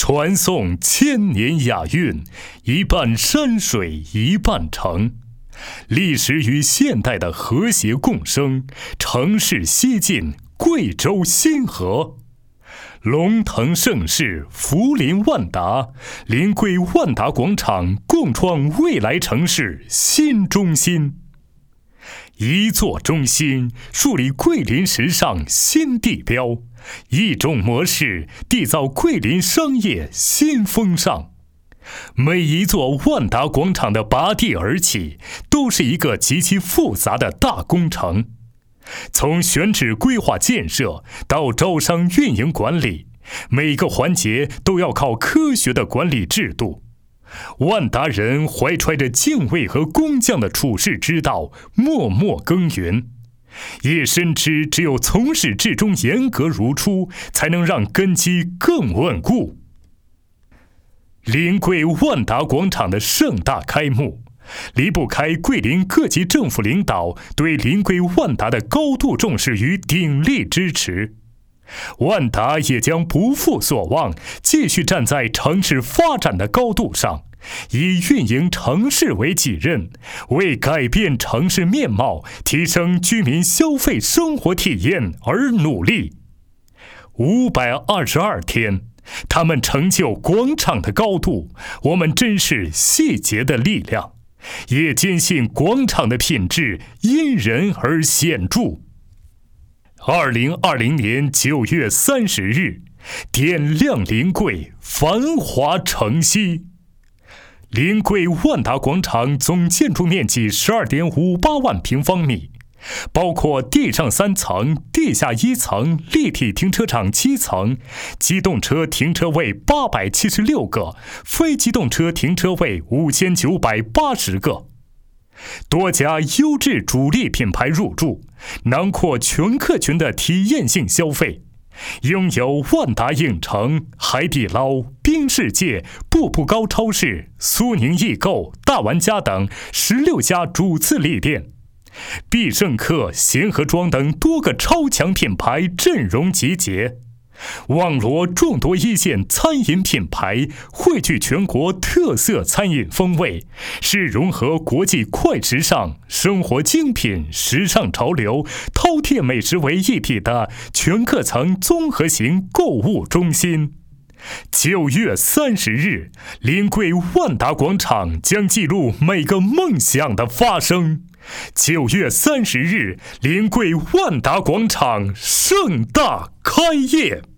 传颂千年雅韵，一半山水一半城，历史与现代的和谐共生，城市西进，贵州新河。龙腾盛世，福临万达，临桂万达广场共创未来城市新中心。一座中心树立桂林时尚新地标，一种模式缔造桂林商业新风尚。每一座万达广场的拔地而起，都是一个极其复杂的大工程。从选址规划建设到招商运营管理，每个环节都要靠科学的管理制度。万达人怀揣着敬畏和工匠的处世之道，默默耕耘，也深知只有从始至终严格如初，才能让根基更稳固。临桂万达广场的盛大开幕，离不开桂林各级政府领导对临桂万达的高度重视与鼎力支持。万达也将不负所望，继续站在城市发展的高度上，以运营城市为己任，为改变城市面貌、提升居民消费生活体验而努力。522天，他们成就广场的高度，我们珍视细节的力量，也坚信广场的品质因人而显著。2020年9月30日，点亮临桂，繁华城西。临桂万达广场总建筑面积12.58万平方米，包括地上3层、地下1层、立体停车场7层，机动车停车位876个，非机动车停车位5980个。多家优质主力品牌入驻，囊括全客群的体验性消费，拥有万达影城、海底捞、冰世界、步步高超市、苏宁易购、大玩家等16家主次力店，必胜客、贤合庄等多个超强品牌阵容集结，网罗众多一线餐饮品牌，汇聚全国特色餐饮风味，是融合国际快时尚、生活精品、时尚潮流、饕餮美食为一体的全客层综合型购物中心。9月30日，临桂万达广场将记录每个梦想的发生。9月30日，临桂万达广场盛大开业。